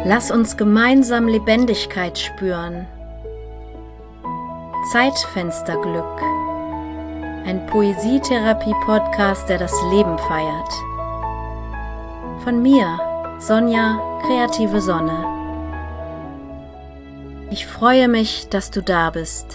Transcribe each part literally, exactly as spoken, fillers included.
Lass uns gemeinsam Lebendigkeit spüren. Zeitfensterglück. Ein Poesietherapie-Podcast, der das Leben feiert. Von mir, Sonja, kreative Sonne. Ich freue mich, dass du da bist.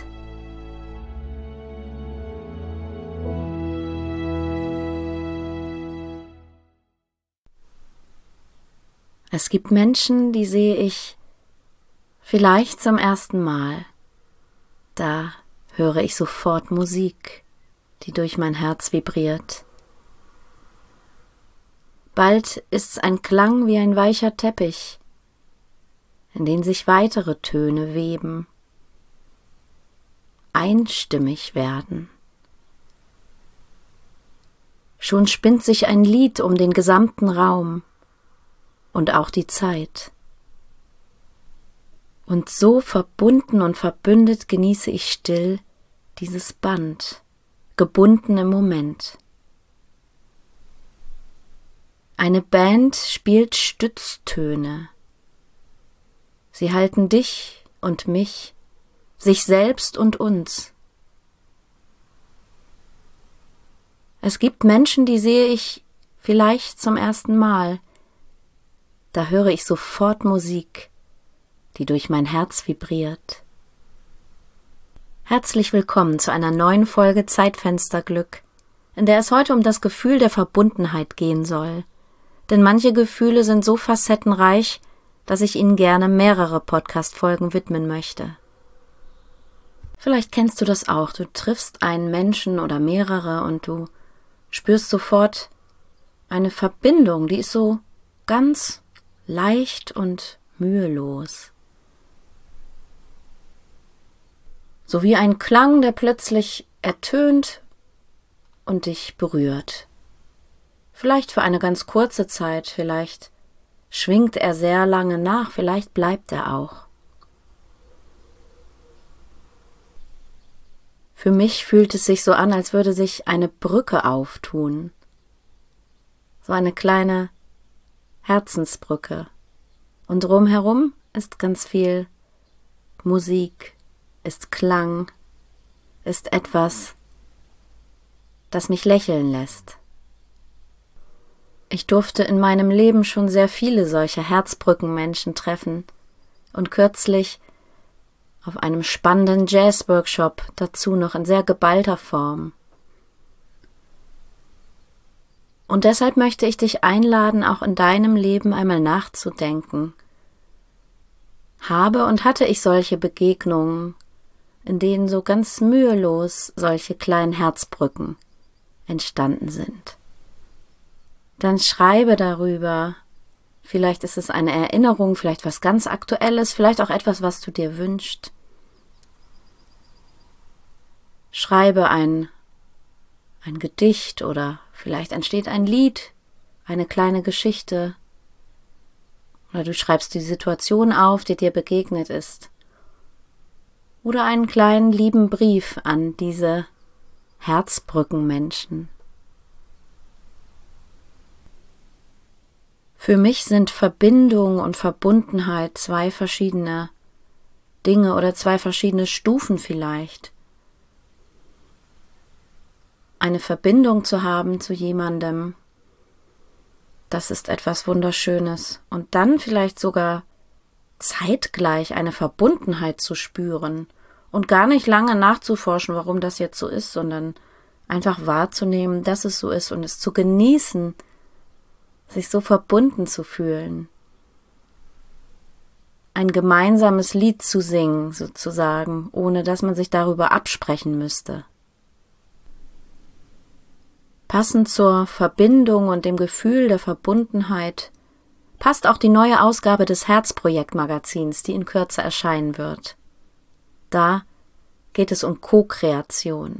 Es gibt Menschen, die sehe ich vielleicht zum ersten Mal. Da höre ich sofort Musik, die durch mein Herz vibriert. Bald ist's ein Klang wie ein weicher Teppich, in den sich weitere Töne weben, einstimmig werden. Schon spinnt sich ein Lied um den gesamten Raum und auch die Zeit. Und so verbunden und verbündet genieße ich still dieses Band, gebunden im Moment. Eine Band spielt Stütztöne. Sie halten dich und mich, sich selbst und uns. Es gibt Menschen, die sehe ich vielleicht zum ersten Mal. Da höre ich sofort Musik, die durch mein Herz vibriert. Herzlich willkommen zu einer neuen Folge Zeitfensterglück, in der es heute um das Gefühl der Verbundenheit gehen soll. Denn manche Gefühle sind so facettenreich, dass ich ihnen gerne mehrere Podcast-Folgen widmen möchte. Vielleicht kennst du das auch. Du triffst einen Menschen oder mehrere und du spürst sofort eine Verbindung, die ist so ganz leicht und mühelos. So wie ein Klang, der plötzlich ertönt und dich berührt. Vielleicht für eine ganz kurze Zeit, vielleicht schwingt er sehr lange nach, vielleicht bleibt er auch. Für mich fühlt es sich so an, als würde sich eine Brücke auftun. So eine kleine Herzensbrücke. Und drumherum ist ganz viel Musik, ist Klang, ist etwas, das mich lächeln lässt. Ich durfte in meinem Leben schon sehr viele solche Herzbrückenmenschen treffen und kürzlich auf einem spannenden Jazz-Workshop dazu noch in sehr geballter Form. Und deshalb möchte ich dich einladen, auch in deinem Leben einmal nachzudenken. Habe und hatte ich solche Begegnungen, in denen so ganz mühelos solche kleinen Herzbrücken entstanden sind? Dann schreibe darüber. Vielleicht ist es eine Erinnerung, vielleicht was ganz Aktuelles, vielleicht auch etwas, was du dir wünschst. Schreibe ein ein Gedicht oder vielleicht entsteht ein Lied, eine kleine Geschichte. Oder du schreibst die Situation auf, die dir begegnet ist. Oder einen kleinen lieben Brief an diese Herzbrückenmenschen. Für mich sind Verbindung und Verbundenheit zwei verschiedene Dinge oder zwei verschiedene Stufen vielleicht. Eine Verbindung zu haben zu jemandem, das ist etwas Wunderschönes. Und dann vielleicht sogar zeitgleich eine Verbundenheit zu spüren und gar nicht lange nachzuforschen, warum das jetzt so ist, sondern einfach wahrzunehmen, dass es so ist und es zu genießen, sich so verbunden zu fühlen. Ein gemeinsames Lied zu singen, sozusagen, ohne dass man sich darüber absprechen müsste. Passend zur Verbindung und dem Gefühl der Verbundenheit passt auch die neue Ausgabe des Herzprojekt-Magazins, die in Kürze erscheinen wird. Da geht es um Co-Kreation.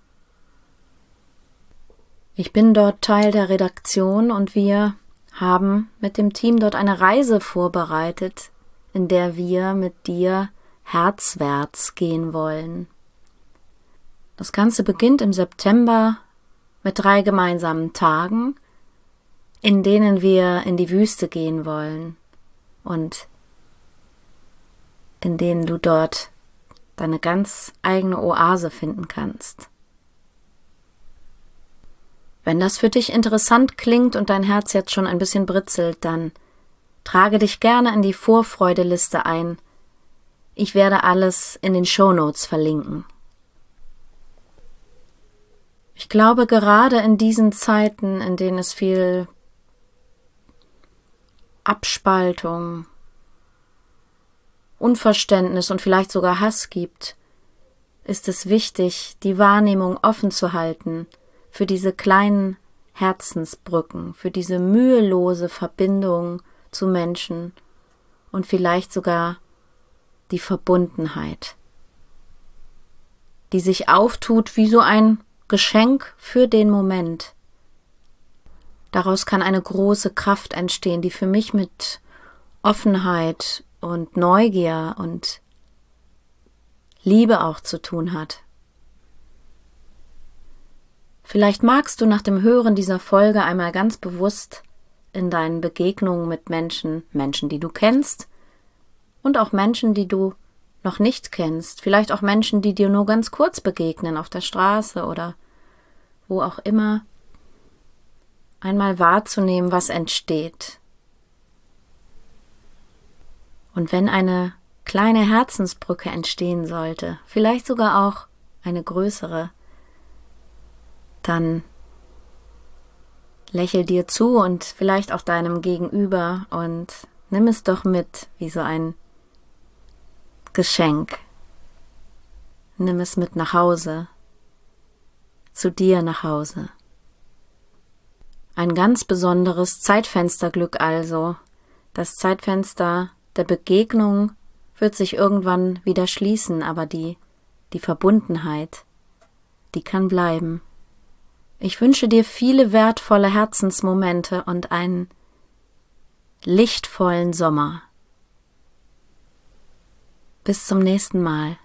Ich bin dort Teil der Redaktion und wir haben mit dem Team dort eine Reise vorbereitet, in der wir mit dir herzwärts gehen wollen. Das Ganze beginnt im September mit drei gemeinsamen Tagen, in denen wir in die Wüste gehen wollen und in denen du dort deine ganz eigene Oase finden kannst. Wenn das für dich interessant klingt und dein Herz jetzt schon ein bisschen britzelt, dann trage dich gerne in die Vorfreudeliste ein. Ich werde alles in den Shownotes verlinken. Ich glaube, gerade in diesen Zeiten, in denen es viel Abspaltung, Unverständnis und vielleicht sogar Hass gibt, ist es wichtig, die Wahrnehmung offen zu halten für diese kleinen Herzensbrücken, für diese mühelose Verbindung zu Menschen und vielleicht sogar die Verbundenheit, die sich auftut wie so ein Geschenk für den Moment. Daraus kann eine große Kraft entstehen, die für mich mit Offenheit und Neugier und Liebe auch zu tun hat. Vielleicht magst du nach dem Hören dieser Folge einmal ganz bewusst in deinen Begegnungen mit Menschen, Menschen, die du kennst und auch Menschen, die du noch nicht kennst, vielleicht auch Menschen, die dir nur ganz kurz begegnen auf der Straße oder wo auch immer, einmal wahrzunehmen, was entsteht. Und wenn eine kleine Herzensbrücke entstehen sollte, vielleicht sogar auch eine größere, dann lächel dir zu und vielleicht auch deinem Gegenüber und nimm es doch mit wie so ein Geschenk. Nimm es mit nach Hause, zu dir nach Hause. Ein ganz besonderes Zeitfensterglück also. Das Zeitfenster der Begegnung wird sich irgendwann wieder schließen, aber die, die Verbundenheit, die kann bleiben. Ich wünsche dir viele wertvolle Herzensmomente und einen lichtvollen Sommer. Bis zum nächsten Mal.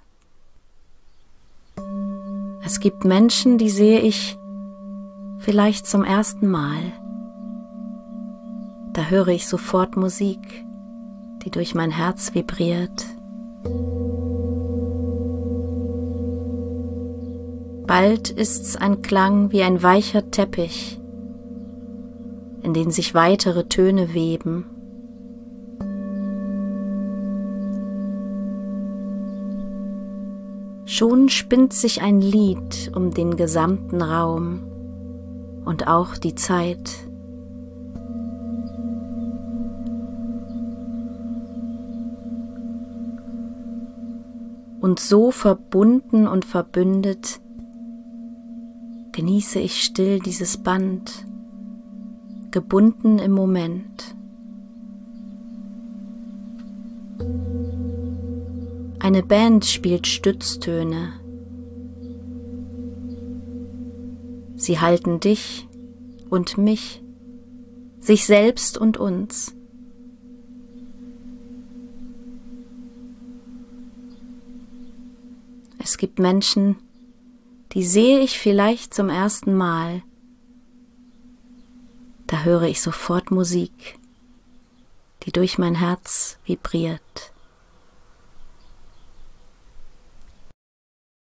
Es gibt Menschen, die sehe ich vielleicht zum ersten Mal. Da höre ich sofort Musik, die durch mein Herz vibriert. Bald ist's ein Klang wie ein weicher Teppich, in den sich weitere Töne weben. Schon spinnt sich ein Lied um den gesamten Raum und auch die Zeit. Und so verbunden und verbündet genieße ich still dieses Band, gebunden im Moment. Eine Band spielt Stütztöne. Sie halten dich und mich, sich selbst und uns. Es gibt Menschen, die sehe ich vielleicht zum ersten Mal. Da höre ich sofort Musik, die durch mein Herz vibriert.